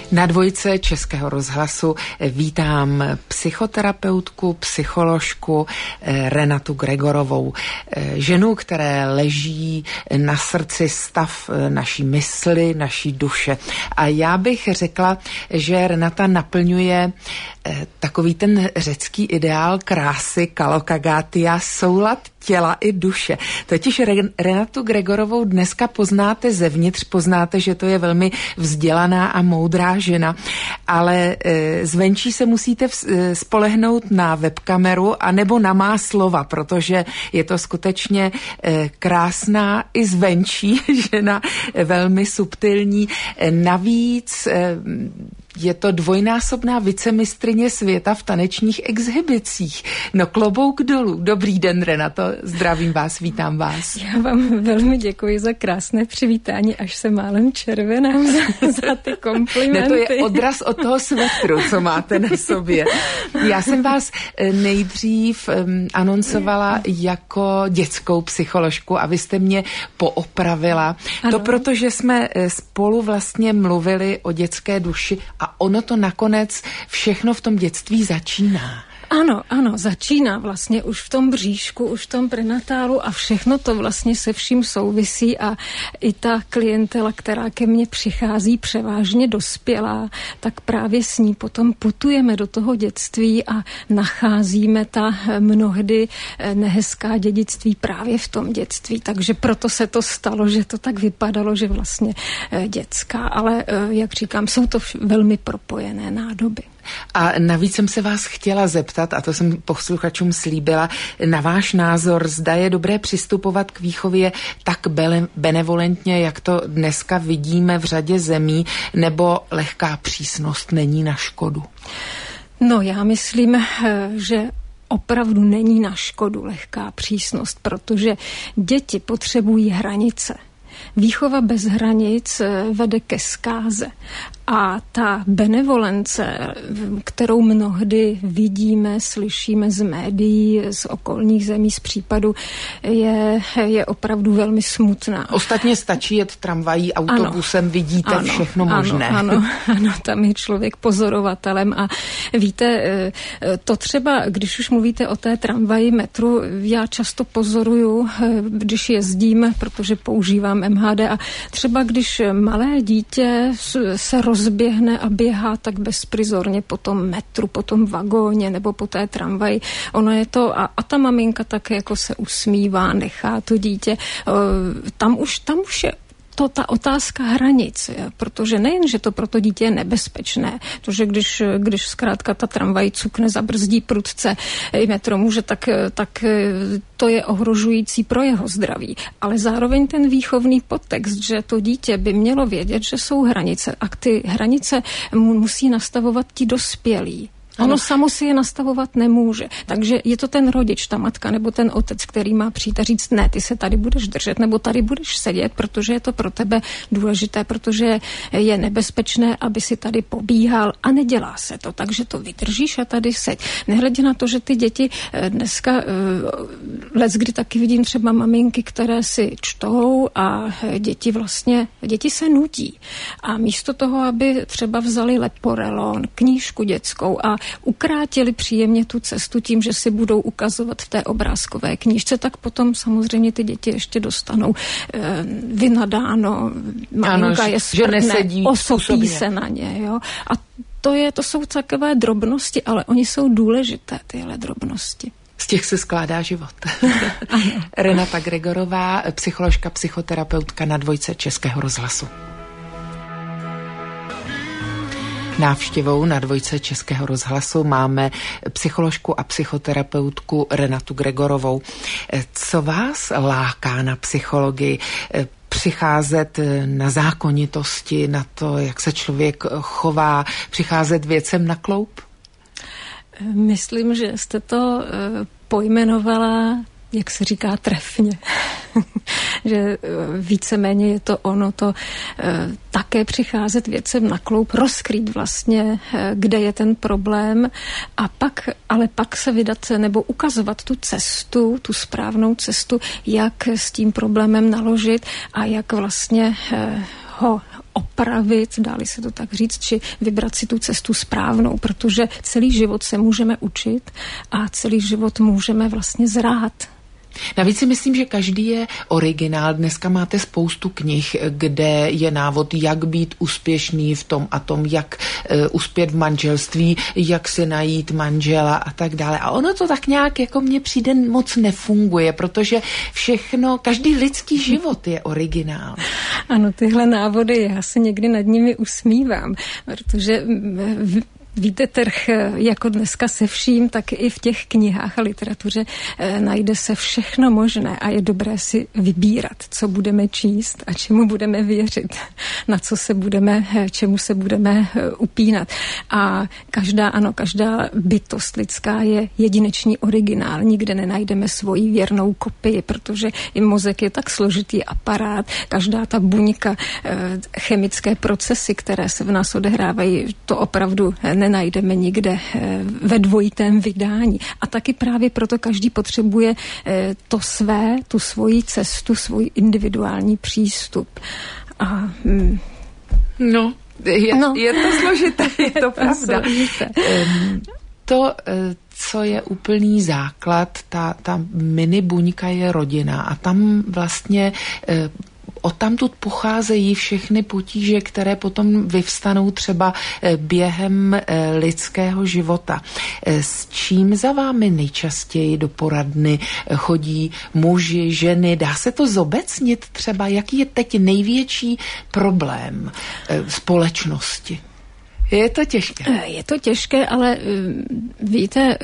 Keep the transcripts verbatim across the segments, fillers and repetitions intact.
Na dvojce Českého rozhlasu vítám psychoterapeutku, psycholožku Renatu Gregorovou, ženu, které leží na srdci stav naší mysli, naší duše. A já bych řekla, že Renata naplňuje takový ten řecký ideál krásy Kalokagatia, soulad těla i duše. Totiž Renatu Gregorovou dneska poznáte zevnitř, poznáte, že to je velmi vzdělaná a moudrá žena, ale zvenčí se musíte spolehnout na webkameru anebo na má slova, protože je to skutečně krásná i zvenčí žena, velmi subtilní. Navíc je to dvojnásobná vicemistryně světa v tanečních exhibicích. No klobouk dolů. Dobrý den, Renato. Zdravím vás, vítám vás. Já vám velmi děkuji za krásné přivítání, až se málem červenám za, za ty komplimenty. Ne, to je odraz od toho svetru, co máte na sobě. Já jsem vás nejdřív um, anoncovala jako dětskou psycholožku a vy jste mě poopravila. Ano. To proto, že jsme spolu vlastně mluvili o dětské duši a A ono to nakonec všechno v tom dětství začíná. Ano, ano, začíná vlastně už v tom bříšku, už v tom prenatálu a všechno to vlastně se vším souvisí a i ta klientela, která ke mně přichází převážně dospělá, tak právě s ní potom putujeme do toho dětství a nacházíme ta mnohdy nehezká dědictví právě v tom dětství. Takže proto se to stalo, že to tak vypadalo, že vlastně dětská, ale jak říkám, jsou to velmi propojené nádoby. A navíc jsem se vás chtěla zeptat, a to jsem posluchačům slíbila, na váš názor, zda je dobré přistupovat k výchově tak benevolentně, jak to dneska vidíme v řadě zemí, nebo lehká přísnost není na škodu? No, já myslím, že opravdu není na škodu lehká přísnost, protože děti potřebují hranice. Výchova bez hranic vede ke zkáze. A ta benevolence, kterou mnohdy vidíme, slyšíme z médií, z okolních zemí, z případu, je, je opravdu velmi smutná. Ostatně stačí jet tramvají, autobusem, ano, vidíte ano, všechno možné. Ano, ano, ano, tam je člověk pozorovatelem a víte, to třeba, když už mluvíte o té tramvaji, metru, já často pozoruju, když jezdím, protože používám M H D a třeba když malé dítě se rozběhne a běhá tak bezprizorně po tom metru, po tom vagóně nebo po té tramvaji. Ono je to, a, a ta maminka tak jako se usmívá, nechá to dítě. Tam už, tam už je to ta otázka hranic, protože nejen, že to pro to dítě je nebezpečné, protože když, když zkrátka ta tramvaj cukne, zabrzdí prudce i metro může, tak, tak to je ohrožující pro jeho zdraví. Ale zároveň ten výchovný podtext, že to dítě by mělo vědět, že jsou hranice a ty hranice mu musí nastavovat ti dospělí. Ono samo si je nastavovat nemůže. Takže je to ten rodič, ta matka nebo ten otec, který má přijít a říct, ne, ty se tady budeš držet nebo tady budeš sedět, protože je to pro tebe důležité, protože je nebezpečné, aby si tady pobíhal a nedělá se to. Takže to vydržíš a tady seď. Nehledě na to, že ty děti dneska, leckdy taky vidím třeba maminky, které si čtou a děti vlastně, děti se nudí. A místo toho, aby třeba vzali Leporelon, knížku dětskou a ukrátili příjemně tu cestu tím, že si budou ukazovat v té obrázkové knížce, tak potom samozřejmě ty děti ještě dostanou e, vynadáno, maminka je sprtne, osopí se na ně. Jo? A to, je, to jsou takové drobnosti, ale oni jsou důležité, tyhle drobnosti. Z těch se skládá život. Renata Gregorová, psycholožka, psychoterapeutka na dvojce Českého rozhlasu. Návštěvou na dvojce Českého rozhlasu máme psycholožku a psychoterapeutku Renatu Gregorovou. Co vás láká na psychologii? Přicházet na zákonitosti, na to, jak se člověk chová, přicházet věcem na kloup? Myslím, že jste to pojmenovala, jak se říká, trefně. Že víceméně je to ono, to e, také přicházet věcem na kloup, rozkrýt vlastně, e, kde je ten problém a pak, ale pak se vydat nebo ukazovat tu cestu, tu správnou cestu, jak s tím problémem naložit a jak vlastně e, ho opravit, dáli se to tak říct, či vybrat si tu cestu správnou, protože celý život se můžeme učit a celý život můžeme vlastně zrát. Navíc si myslím, že každý je originál. Dneska máte spoustu knih, kde je návod, jak být úspěšný v tom a tom, jak uh, uspět v manželství, jak si najít manžela a tak dále. A ono to tak nějak jako mně přijde moc nefunguje, protože všechno, každý lidský život je originál. Ano, tyhle návody, já se někdy nad nimi usmívám, protože v víte, trh jako dneska se vším, tak i v těch knihách a literatuře e, najde se všechno možné a je dobré si vybírat, co budeme číst a čemu budeme věřit, na co se budeme, čemu se budeme e, upínat. A každá, ano, každá bytost lidská je jedinečný originál. Nikde nenajdeme svoji věrnou kopii, protože i mozek je tak složitý aparát. Každá ta buňka, e, chemické procesy, které se v nás odehrávají, to opravdu ne nenajdeme nikde ve dvojitém vydání. A taky právě proto každý potřebuje to své, tu svoji cestu, svůj individuální přístup. A, mm, no, je, no, je to složité, je to pravda. Složité. To, co je úplný základ, ta, ta mini buňka je rodina a tam vlastně odtamtud pocházejí všechny potíže, které potom vyvstanou třeba během lidského života. S čím za vámi nejčastěji do poradny chodí muži, ženy? Dá se to zobecnit třeba? Jaký je teď největší problém společnosti? Je to těžké. Je to těžké, ale víte,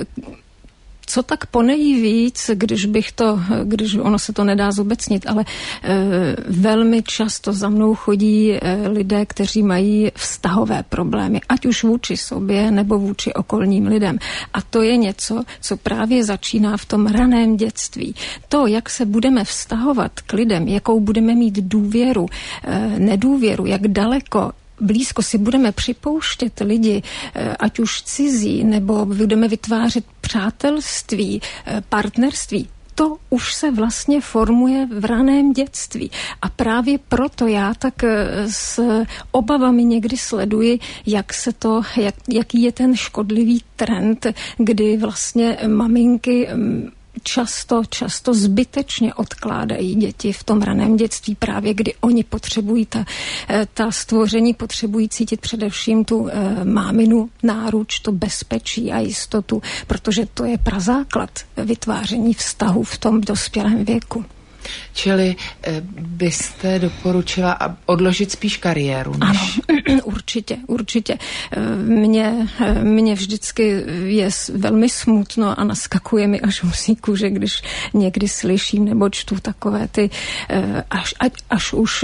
co tak ponejí víc, když bych to, když ono se to nedá zobecnit, ale e, velmi často za mnou chodí e, lidé, kteří mají vztahové problémy, ať už vůči sobě nebo vůči okolním lidem. A to je něco, co právě začíná v tom raném dětství. To, jak se budeme vztahovat k lidem, jakou budeme mít důvěru, e, nedůvěru, jak daleko blízko si budeme připouštět lidi, ať už cizí, nebo budeme vytvářet přátelství, partnerství, to už se vlastně formuje v raném dětství. A právě proto já tak s obavami někdy sleduji, jak se to, jak, jaký je ten škodlivý trend, kdy vlastně maminky často, často zbytečně odkládají děti v tom raném dětství, právě kdy oni potřebují, ta, ta stvoření potřebují cítit především tu e, máminu náruč, to bezpečí a jistotu, protože to je prazáklad vytváření vztahu v tom dospělém věku. Čili e, byste doporučila odložit spíš kariéru? Než... Ano, určitě, určitě. Mně, mně vždycky je velmi smutno a naskakuje mi až musí kůže, když někdy slyším nebo čtu takové ty až, až, až už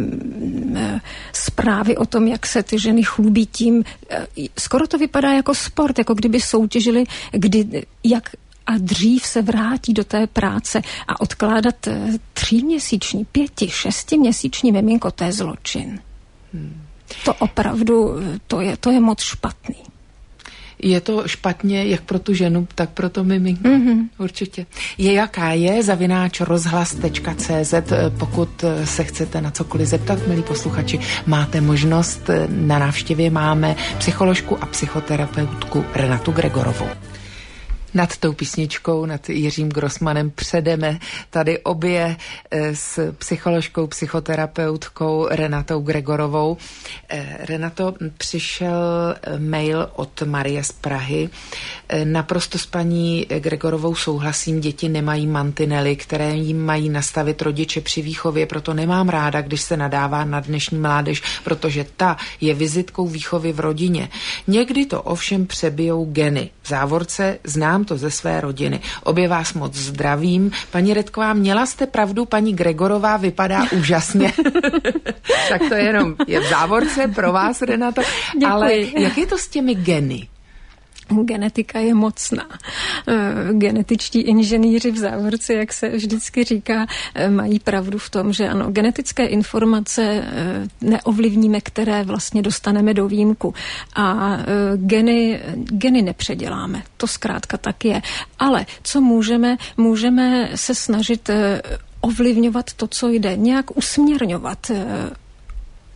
zprávy o tom, jak se ty ženy chlubí tím. Skoro to vypadá jako sport, jako kdyby soutěžili, kdy, jak a dřív se vrátí do té práce a odkládat tříměsíční, pěti, šestiměsíční miminko, to je zločin. Hmm. To opravdu, to je, to je moc špatný. Je to špatně jak pro tu ženu, tak pro to miminko. Mm-hmm. Určitě. Je jaká je, zavináč rozhlas tečka cé zet, pokud se chcete na cokoliv zeptat, milí posluchači, máte možnost. Na návštěvě máme psycholožku a psychoterapeutku Renatu Gregorovou. Nad tou písničkou, nad Jiřím Grossmanem předeme tady obě s psycholožkou, psychoterapeutkou Renatou Gregorovou. Renato, přišel mail od Marie z Prahy. Naprosto s paní Gregorovou souhlasím, děti nemají mantinely, které jim mají nastavit rodiče při výchově, proto nemám ráda, když se nadává na dnešní mládež, protože ta je vizitkou výchovy v rodině. Někdy to ovšem přebijou geny. V závorce znám to ze své rodiny. Obě vás moc zdravím. Paní Redková, měla jste pravdu, paní Gregorová vypadá úžasně. Tak to jenom je v závorce pro vás, Renato. Děkuji. Ale jak je to s těmi geny? Genetika je mocná. Genetičtí inženýři v závorce, jak se vždycky říká, mají pravdu v tom, že ano, genetické informace neovlivníme, které vlastně dostaneme do výjimku. A geny, geny nepředěláme. To zkrátka tak je. Ale co můžeme? Můžeme se snažit ovlivňovat to, co jde. Nějak usměrňovat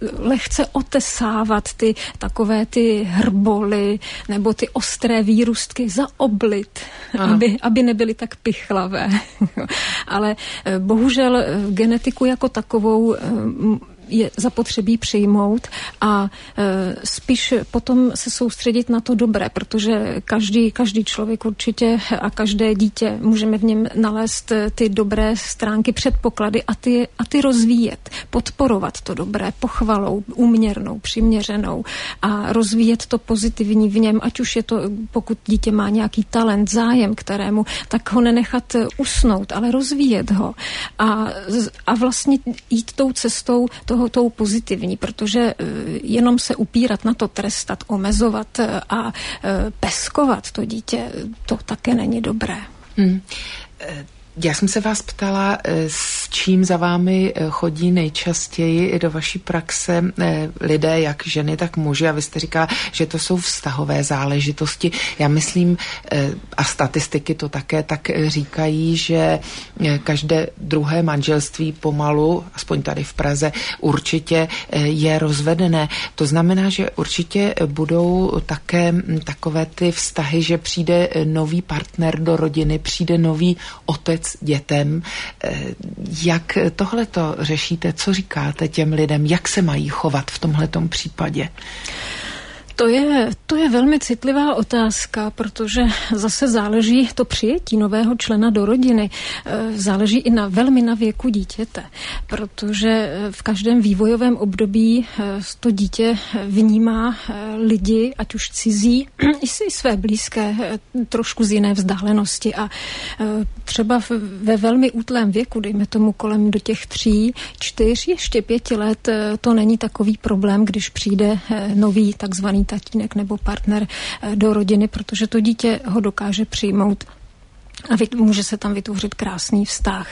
lehce otesávat ty takové ty hrboly nebo ty ostré výrůstky, zaoblit, aby, aby nebyly tak pichlavé. Ale bohužel genetiku jako takovou je zapotřebí přijmout a e, spíš potom se soustředit na to dobré, protože každý, každý člověk určitě a každé dítě můžeme v něm nalézt ty dobré stránky, předpoklady a ty, a ty rozvíjet, podporovat to dobré pochvalou, úměrnou, přiměřenou a rozvíjet to pozitivní v něm, ať už je to, pokud dítě má nějaký talent, zájem, kterému, tak ho nenechat usnout, ale rozvíjet ho a, a vlastně jít tou cestou toho tou pozitivní, protože jenom se upírat na to, trestat, omezovat a peskovat to dítě, to také není dobré. Hmm. Já jsem se vás ptala, s čím za vámi chodí nejčastěji do vaší praxe lidé, jak ženy, tak muži, a vy jste říkala, že to jsou vztahové záležitosti. Já myslím, a statistiky to také tak říkají, že každé druhé manželství pomalu, aspoň tady v Praze, určitě je rozvedené. To znamená, že určitě budou také takové ty vztahy, že přijde nový partner do rodiny, přijde nový otec dětem. Jak tohleto řešíte? Co říkáte těm lidem? Jak se mají chovat v tomhletom případě? To je, to je velmi citlivá otázka, protože zase záleží to přijetí nového člena do rodiny. Záleží i na velmi na věku dítěte, protože v každém vývojovém období to dítě vnímá lidi, ať už cizí, i si své blízké, trošku z jiné vzdálenosti. A třeba ve velmi útlém věku, dejme tomu kolem do těch tří, čtyř, ještě pěti let, to není takový problém, když přijde nový takzvaný tatínek nebo partner do rodiny, protože to dítě ho dokáže přijmout a může se tam vytvořit krásný vztah,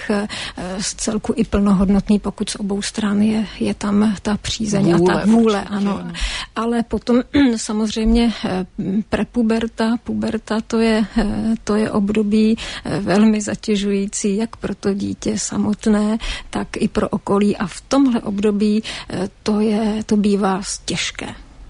z celku i plnohodnotný, pokud z obou stran je, je tam ta přízeň vůle, a ta vůle, ano. Ale potom samozřejmě prepuberta, puberta, to je, to je období velmi zatěžující, jak pro to dítě samotné, tak i pro okolí a v tomhle období to, je, to bývá těžké.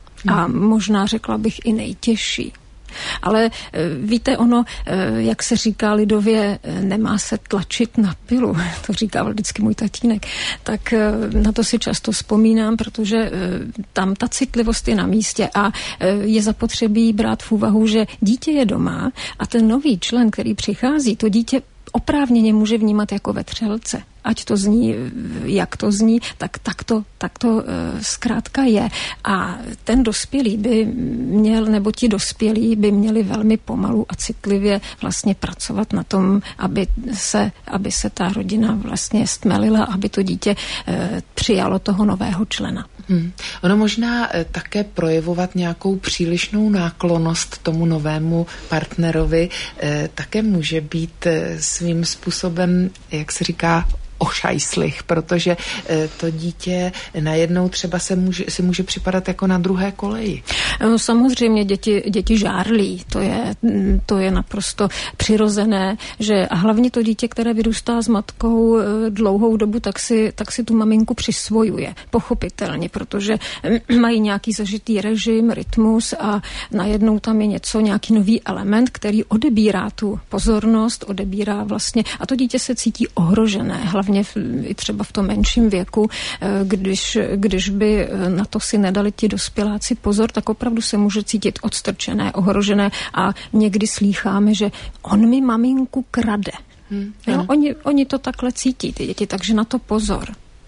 A možná řekla bych i nejtěžší. Ale víte, ono, jak se říká lidově, nemá se tlačit na pilu, to říká vždycky můj tatínek, tak na to si často vzpomínám, protože tam ta citlivost je na místě a je zapotřebí brát v úvahu, že dítě je doma a ten nový člen, který přichází, to dítě oprávněně může vnímat jako vetřelce. Ať to zní, jak to zní, tak, tak, to, tak to uh, zkrátka je. A ten dospělý by měl, nebo ti dospělí by měli velmi pomalu a citlivě vlastně pracovat na tom, aby se, aby se ta rodina vlastně stmelila, aby to dítě uh, přijalo toho nového člena. Hmm. Ono možná také projevovat nějakou přílišnou náklonnost tomu novému partnerovi eh, také může být eh, svým způsobem, jak se říká, ošajslich, protože e, to dítě najednou třeba se může, si může připadat jako na druhé koleji. No, samozřejmě děti, děti žárlí, to je, to je naprosto přirozené, že a hlavně to dítě, které vyrůstá s matkou e, dlouhou dobu, tak si, tak si tu maminku přisvojuje, pochopitelně, protože e, mají nějaký zažitý režim, rytmus a najednou tam je něco, nějaký nový element, který odebírá tu pozornost, odebírá vlastně a to dítě se cítí ohrožené, hlavně V, i třeba v tom menším věku, když, když by na to si nedali ti dospěláci pozor, tak opravdu se může cítit odstrčené, ohrožené a někdy slýcháme, že on mi maminku krade. Hmm, jo, oni, oni to takhle cítí, ty děti, takže na to pozor.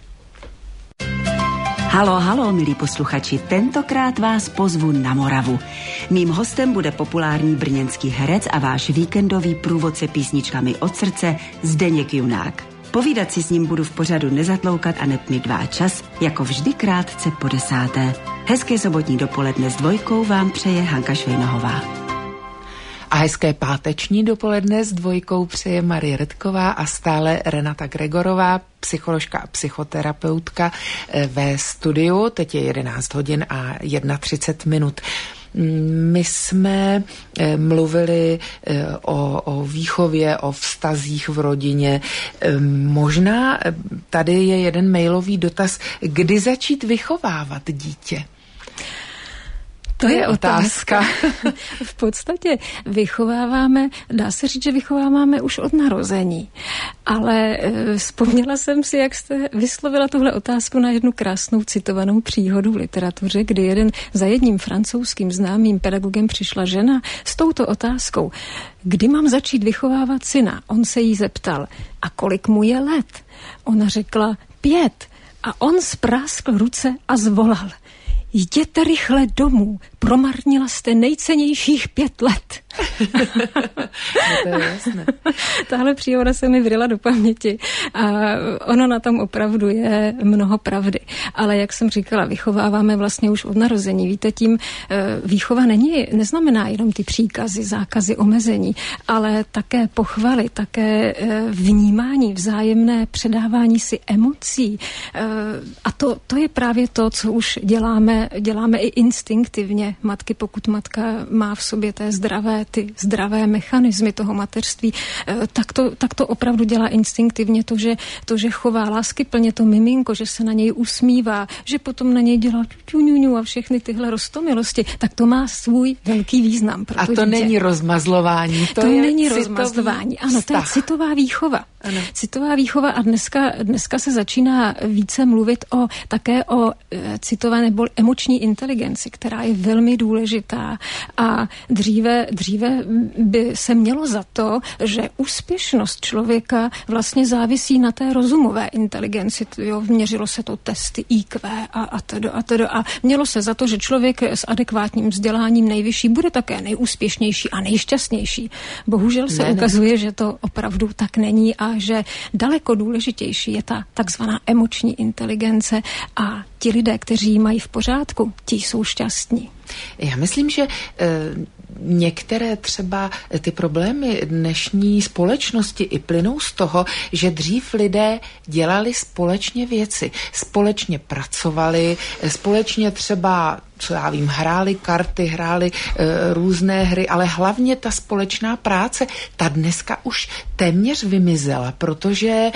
Halo, halo, milí posluchači, tentokrát vás pozvu na Moravu. Mým hostem bude populární brněnský herec a váš víkendový průvodce písničkami od srdce Zdeněk Junák. Povídat si s ním budu v pořadu Nezatloukat a neb mi dvá čas, jako vždy krátce po desáté. Hezké sobotní dopoledne s dvojkou vám přeje Hanka Švejnohová. A hezké páteční dopoledne s dvojkou přeje Marie Redková a stále Renata Gregorová, psycholožka a psychoterapeutka ve studiu. Teď je jedenáct hodin a třicet jedna minut. My jsme mluvili o, o výchově, o vztazích v rodině. Možná tady je jeden mailový dotaz, kdy začít vychovávat dítě? To je otázka. V podstatě vychováváme, dá se říct, že vychováváme už od narození. Ale e, vzpomněla jsem si, jak jste vyslovila tuhle otázku na jednu krásnou citovanou příhodu v literatuře, kdy jeden za jedním francouzským známým pedagogem přišla žena s touto otázkou. Kdy mám začít vychovávat syna? On se jí zeptal, a kolik mu je let? Ona řekla pět. A on spráskl ruce a zvolal. Jděte rychle domů, promarnila jste nejcennějších pět let. To je jasné. Tahle příhoda se mi vryla do paměti a ono na tom opravdu je mnoho pravdy. Ale jak jsem říkala, vychováváme vlastně už od narození. Víte, tím výchova není, neznamená jenom ty příkazy, zákazy, omezení, ale také pochvaly, také vnímání, vzájemné předávání si emocí. A to, to je právě to, co už děláme, děláme i instinktivně. Matky, pokud matka má v sobě té zdravé, ty zdravé mechanismy toho mateřství, tak to, tak to opravdu dělá instinktivně to, že, to, že chová láskyplně to miminko, že se na něj usmívá, že potom na něj dělá ťuňuňu a všechny tyhle roztomilosti, tak to má svůj velký význam. A to dítě. Není rozmazlování. To, to je není rozmazlování. Ano, to je citová výchova. Ano. Citová výchova a dneska, dneska se začíná více mluvit o, také o e, citové nebo emoční inteligenci, která je velmi důležitá a dříve, dříve by se mělo za to, že úspěšnost člověka vlastně závisí na té rozumové inteligenci. Jo, měřilo se to testy í kvé a, a tedy a tedy a mělo se za to, že člověk s adekvátním vzděláním nejvyšší bude také nejúspěšnější a nejšťastnější. Bohužel se ne, ukazuje, ne. že to opravdu tak není a že daleko důležitější je ta takzvaná emoční inteligence a ti lidé, kteří ji mají v pořádku, ti jsou šťastní. Já myslím, že e, některé třeba ty problémy dnešní společnosti i plynou z toho, že dřív lidé dělali společně věci, společně pracovali, společně třeba, co já vím, hráli karty, hráli e, různé hry, ale hlavně ta společná práce, ta dneska už téměř vymizela, protože e,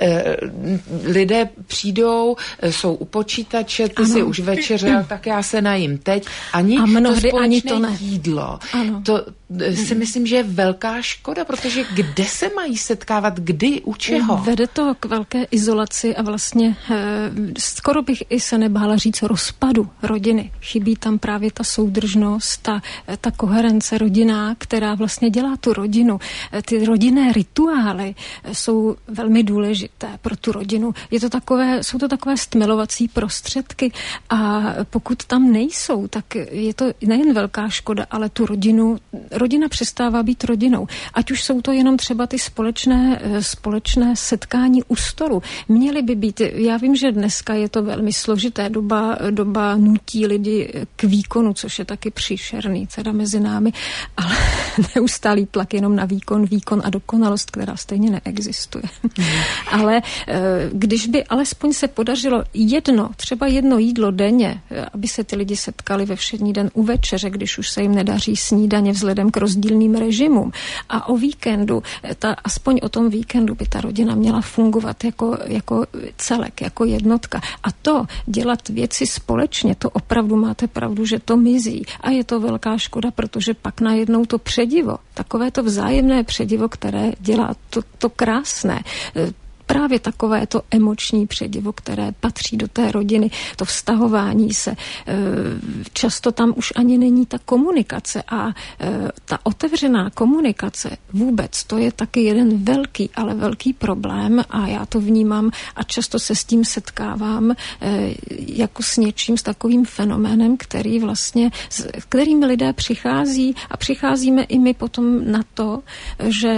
lidé přijdou, e, jsou u počítače, ty ano. si už večeřel, tak já se najím teď. Ani a mnohdy to ani to ne. jídlo. Ano. To si myslím, že je velká škoda, protože kde se mají setkávat, kdy, u čeho? Vede to k velké izolaci a vlastně e, skoro bych i se nebála říct rozpadu rodiny. Chybí tam právě ta soudržnost, ta, ta koherence rodinná, která vlastně dělá tu rodinu. Ty rodinné rituály jsou velmi důležité pro tu rodinu. Je to takové, jsou to takové stmelovací prostředky a pokud tam nejsou, tak je to nejen velká škoda, ale tu rodinu, rodina přestává být rodinou. Ať už jsou to jenom třeba ty společné, společné setkání u stolu. Měly by být, já vím, že dneska je to velmi složité, doba, doba nutí lidi k výkonu, což je taky příšerný teda mezi námi, ale neustálý tlak jenom na výkon, výkon a dokonalost, která stejně neexistuje. Mm. Ale když by alespoň se podařilo jedno, třeba jedno jídlo denně, aby se ty lidi setkali ve všední den u večeře, když už se jim nedaří snídaně vzhledem k rozdílným režimům. A o víkendu, ta, aspoň o tom víkendu by ta rodina měla fungovat jako, jako celek, jako jednotka. A to dělat věci společně, to opravdu máte pravdu, že to mizí. A je to velká škoda, protože pak najednou to předivo, takové to vzájemné předivo, které dělá to, to krásné, právě takové to emoční předivo, které patří do té rodiny, to vztahování se. Často tam už ani není ta komunikace a ta otevřená komunikace vůbec, to je taky jeden velký, ale velký problém a já to vnímám a často se s tím setkávám jako s něčím, s takovým fenoménem, který vlastně, s kterým lidé přichází a přicházíme i my potom na to, že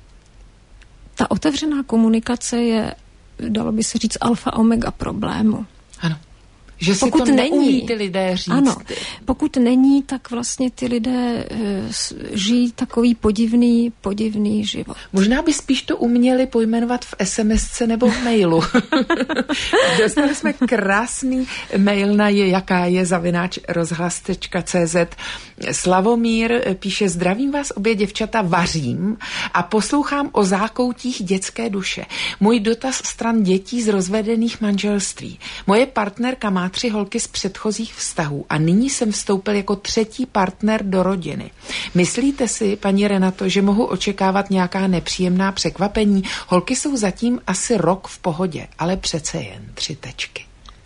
ta otevřená komunikace je, dalo by se říct, alfa omega problému. Ano. Že si pokud to neumí není, ty lidé říct. Ano, pokud není, tak vlastně ty lidé e, žijí takový podivný, podivný život. Možná by spíš to uměli pojmenovat v SMSce nebo v mailu. Dostali jsme krásný mail na je, jaká je zavináč rozhlas tečka cé zet. Slavomír píše: zdravím vás obě děvčata, vařím a poslouchám o zákoutích dětské duše. Můj dotaz stran dětí z rozvedených manželství. Moje partnerka má tři holky z předchozích vztahů a nyní jsem vstoupil jako třetí partner do rodiny. Myslíte si, paní Renato, že mohu očekávat nějaká nepříjemná překvapení? Holky jsou zatím asi rok v pohodě, ale přece jen tři tečky.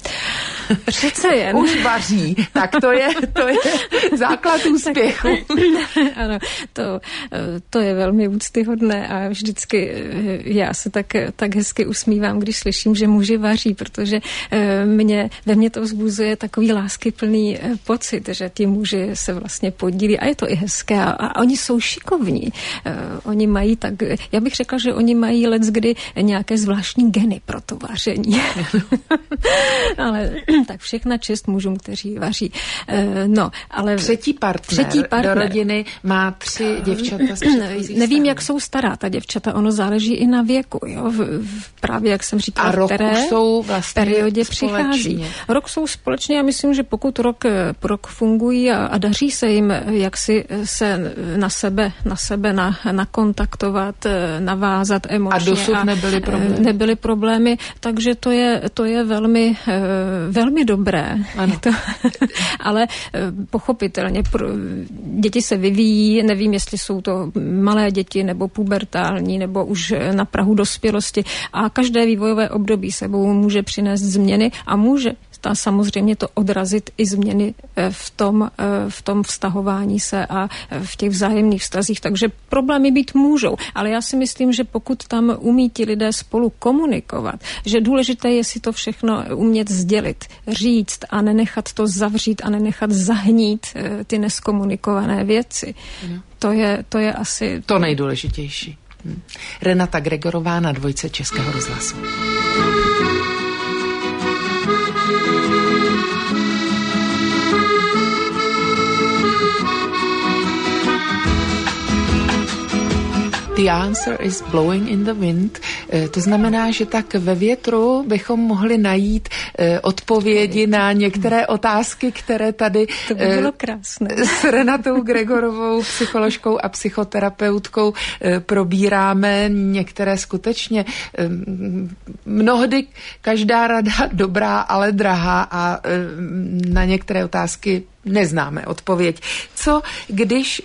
Přece jen. Už vaří, tak to je, to je základ úspěchu. Ano, to, to je velmi úctyhodné a vždycky já se tak, tak hezky usmívám, když slyším, že muži vaří, protože mě, ve mně to vzbuzuje takový láskyplný pocit, že ti muži se vlastně podílí a je to i hezké a, a oni jsou šikovní. Oni mají tak, já bych řekla, že oni mají leckdy nějaké zvláštní geny pro to vaření. Ale tak všechna čest mužům, kteří vaří. No, ale třetí partner, třetí partner do rodiny má tři děvčata z předchozích Nevím, stran. jak jsou stará ta děvčata, ono záleží i na věku, jo? V, v, právě jak jsem říkala, a v rok které jsou vlastně periodě společně. Přichází. Rok jsou společně a myslím, že pokud rok, rok fungují a, a daří se jim, jak si se na sebe, na sebe na, nakontaktovat, navázat emočně. A dosud a nebyly problémy. Nebyly problémy, takže to je, to je velmi velmi dobré. To, ale pochopitelně pro, děti se vyvíjí, nevím, jestli jsou to malé děti nebo pubertální nebo už na prahu dospělosti a každé vývojové období sebou může přinést změny a může a samozřejmě to odrazit i změny v tom, v tom vztahování se a v těch vzájemných vztazích. Takže problémy být můžou. Ale já si myslím, že pokud tam umí ti lidé spolu komunikovat, že důležité je si to všechno umět sdělit, říct a nenechat to zavřít a nenechat zahnít ty neskomunikované věci. No. To je, to je asi... To nejdůležitější. Hm. Renata Gregorová na Dvojce Českého rozhlasu. The answer is blowing in the wind. To znamená, že tak ve větru bychom mohli najít odpovědi na některé otázky, které tady to by bylo krásné. S Renatou Gregorovou, psycholožkou a psychoterapeutkou probíráme. Některé skutečně mnohdy každá rada dobrá, ale drahá a na některé otázky neznáme odpověď. Co když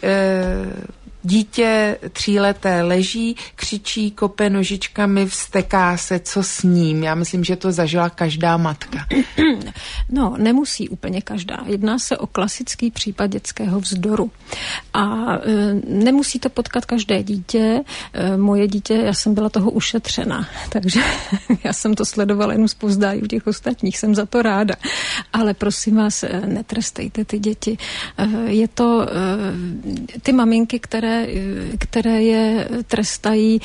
dítě tříleté leží, křičí, kope nožičkami, vzteká se, co s ním? Já myslím, že to zažila každá matka. No, nemusí úplně každá. Jedná se o klasický případ dětského vzdoru. A e, nemusí to potkat každé dítě. E, moje dítě, já jsem byla toho ušetřena, takže já jsem to sledovala jenom zpovzdálí u těch ostatních, jsem za to ráda. Ale prosím vás, netrestejte ty děti. E, je to e, ty maminky, které které je trestají,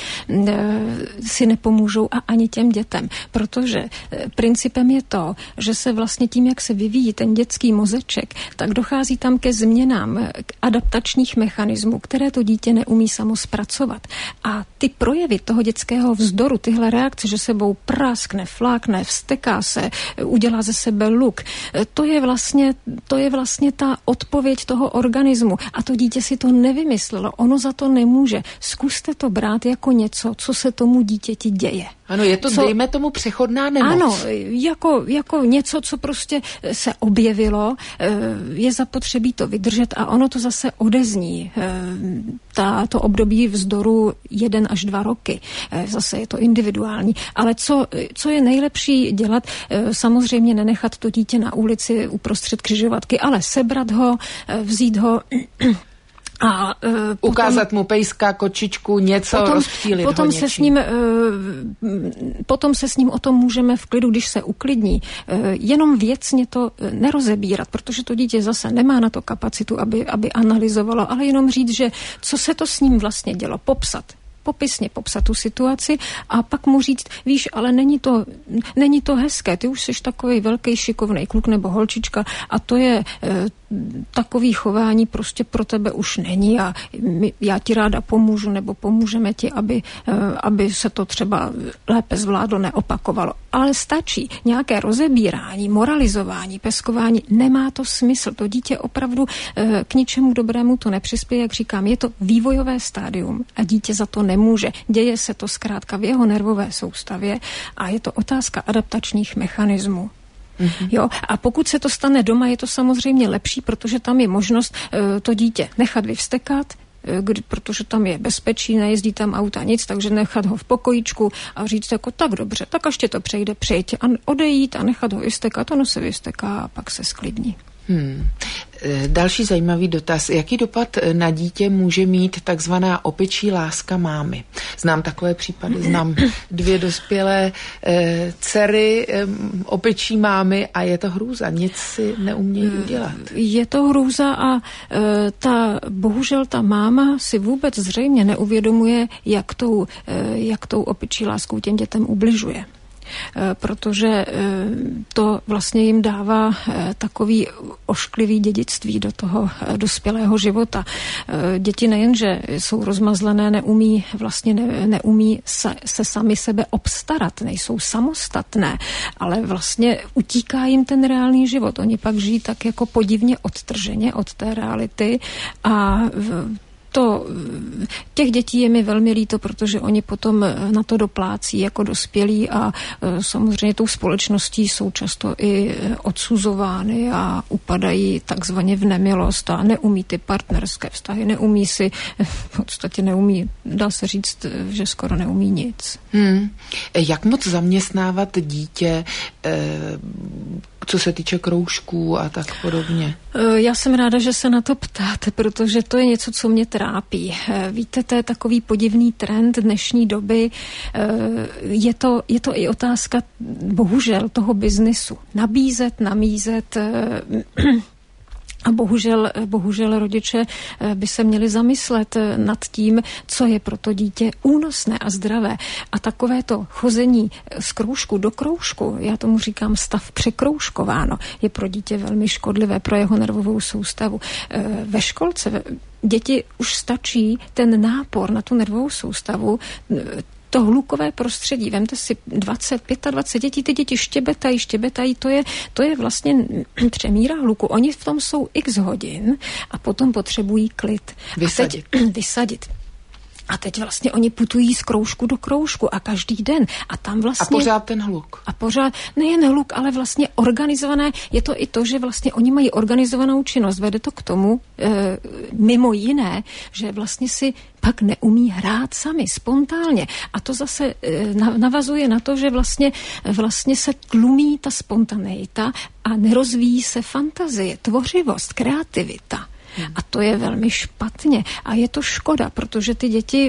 si nepomůžou a ani těm dětem. Protože principem je to, že se vlastně tím, jak se vyvíjí ten dětský mozeček, tak dochází tam ke změnám adaptačních mechanismů, které to dítě neumí samo zpracovat. A ty projevy toho dětského vzdoru, tyhle reakce, že sebou práskne, flákne, vzteká se, udělá ze sebe luk, to je vlastně, to je vlastně ta odpověď toho organismu. A to dítě si to nevymyslelo. Ono za to nemůže. Zkuste to brát jako něco, co se tomu dítěti děje. Ano, je to, co, dejme tomu, přechodná nemoc. Ano, jako, jako něco, co prostě se objevilo, je zapotřebí to vydržet a ono to zase odezní. Ta, to období vzdoru jeden až dva roky. Zase je to individuální. Ale co, co je nejlepší dělat, samozřejmě nenechat to dítě na ulici uprostřed křižovatky, ale sebrat ho, vzít ho a uh, ukázat potom, mu pejska, kočičku, něco, potom, rozptýlit potom ho se s ním, uh, potom se s ním o tom můžeme v klidu, když se uklidní, uh, jenom věcně to nerozebírat, protože to dítě zase nemá na to kapacitu, aby, aby analyzovalo, ale jenom říct, že co se to s ním vlastně dělo, popsat. popisně popsat tu situaci a pak mu říct, víš, ale není to, není to hezké, ty už jsi takový velký šikovný kluk nebo holčička a to je e, takový chování prostě pro tebe už není a my, já ti ráda pomůžu nebo pomůžeme ti, aby, e, aby se to třeba lépe zvládlo, neopakovalo. Ale stačí nějaké rozebírání, moralizování, peskování, nemá to smysl. To dítě opravdu e, k ničemu dobrému to nepřispěje, jak říkám, je to vývojové stádium a dítě za to nemůže. Děje se to zkrátka v jeho nervové soustavě a je to otázka adaptačních mechanismů. Mm-hmm. Jo? A pokud se to stane doma, je to samozřejmě lepší, protože tam je možnost e, to dítě nechat vyvstekat, kdy, protože tam je bezpečí, nejezdí tam auta nic, takže nechat ho v pokojíčku a říct jako tak dobře, tak až tě to přejde, přejď a odejít a nechat ho vystekat, ono se vysteká a pak se sklidní. Hmm. Další zajímavý dotaz. Jaký dopad na dítě může mít takzvaná opičí láska mámy? Znám takové případy, znám dvě dospělé e, dcery e, opičí mámy a je to hrůza, nic si neumějí udělat. Je to hrůza a e, ta, bohužel ta máma si vůbec zřejmě neuvědomuje, jak tou, e, jak tou opičí láskou těm dětem ubližuje. Protože to vlastně jim dává takový ošklivý dědictví do toho dospělého života. Děti nejenže jsou rozmazlené, neumí vlastně ne, neumí se, se sami sebe obstarat, nejsou samostatné, ale vlastně utíká jim ten reálný život. Oni pak žijí tak jako podivně odtrženě od té reality a v, To, těch dětí je mi velmi líto, protože oni potom na to doplácí jako dospělí a samozřejmě tou společností jsou často i odsuzovány a upadají takzvaně v nemilost a neumí ty partnerské vztahy, neumí si, v podstatě neumí, dá se říct, že skoro neumí nic. Hmm. Jak moc zaměstnávat dítě, co se týče kroužků a tak podobně? Já jsem ráda, že se na to ptáte, protože to je něco, co mě trápí. Víte, to je takový podivný trend dnešní doby. Je to, je to i otázka, bohužel, toho biznisu. Nabízet, namízet. A bohužel, bohužel rodiče by se měli zamyslet nad tím, co je pro to dítě únosné a zdravé. A takové to chození z kroužku do kroužku, já tomu říkám stav překroužkováno, je pro dítě velmi škodlivé, pro jeho nervovou soustavu. Ve školce děti už stačí ten nápor na tu nervovou soustavu, to hlukové prostředí. Vemte si dvacet, dvacet pět dětí, ty děti štěbetají, štěbetají, to je, to je vlastně přemíra hluku. Oni v tom jsou x hodin a potom potřebují klid. Vysadit. A teď, vysadit. A teď vlastně oni putují z kroužku do kroužku a každý den. A tam vlastně... A pořád ten hluk. A pořád, nejen hluk, ale vlastně organizované, je to i to, že vlastně oni mají organizovanou činnost. Vede to k tomu, e, mimo jiné, že vlastně si pak neumí hrát sami, spontánně. A to zase e, navazuje na to, že vlastně, vlastně se tlumí ta spontaneita a nerozvíjí se fantazie, tvořivost, kreativita. A to je velmi špatně. A je to škoda, protože ty děti,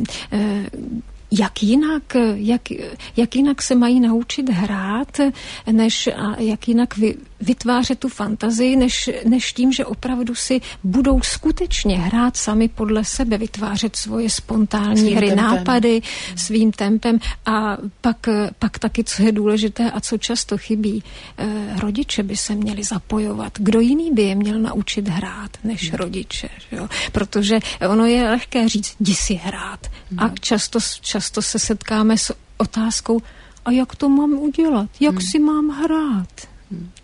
jak jinak, jak, jak jinak se mají naučit hrát, než a jak jinak vy, vytvářet tu fantazii, než, než tím, že opravdu si budou skutečně hrát sami podle sebe, vytvářet svoje spontánní svým hry, tempem. nápady svým tempem a pak, pak taky, co je důležité a co často chybí, eh, rodiče by se měli zapojovat. Kdo jiný by je měl naučit hrát, než hmm. rodiče, jo? Protože ono je lehké říct, jdi si hrát. Hmm. A často, často se setkáme s otázkou, a jak to mám udělat? Jak hmm. si mám hrát?